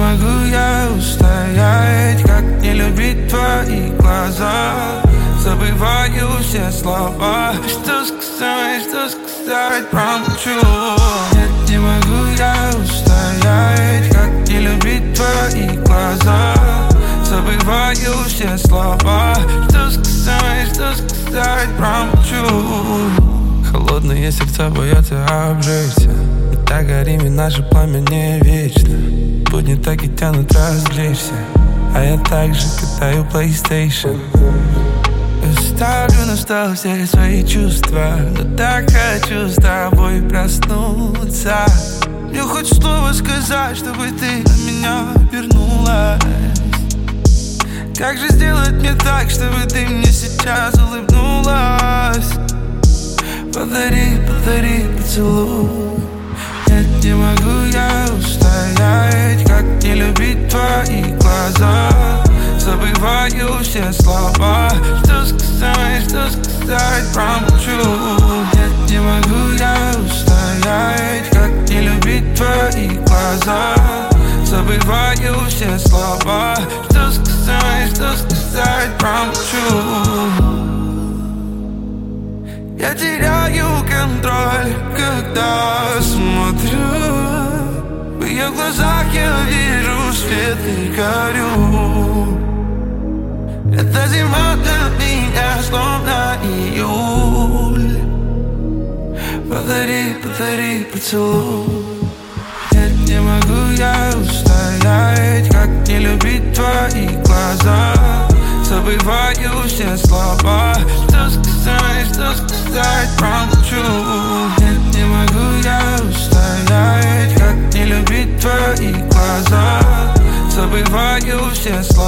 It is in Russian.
могу я устоять, как не любить твои глаза. Забываю все слова, что сказать, промолчу. Нет, не могу я устоять, как не любить твои глаза. Забываю все слова, что сказать, промолчу. Холодные сердца боятся обжечься. Мы так горим, и наше пламя не вечно. Будни так и тянут развлечься, а я также катаю PlayStation. Ставлю на стол все свои чувства, но так хочу с тобой проснуться. Мне хоть слово сказать, чтобы ты на меня вернулась. Как же сделать мне так, чтобы ты мне сейчас улыбнулась? Подари поцелуй. Нет, не могу я устоять, как не любить твои глаза. Забываю все слова, что сказать, промолчу. Нет, не могу я устоять, как не любить твои глаза. Забываю все слова, что сказать, промолчу. Я теряю контроль, когда смотрю. В ее глазах я вижу свет и горю. Эта зима для меня словно июль. Подари поцелуй. Нет, не могу я устоять, как не любить твои глаза. Забываю все слова, что сказать, промолчу. Нет, не могу я устоять, как не любить твои глаза. Забываю все слова.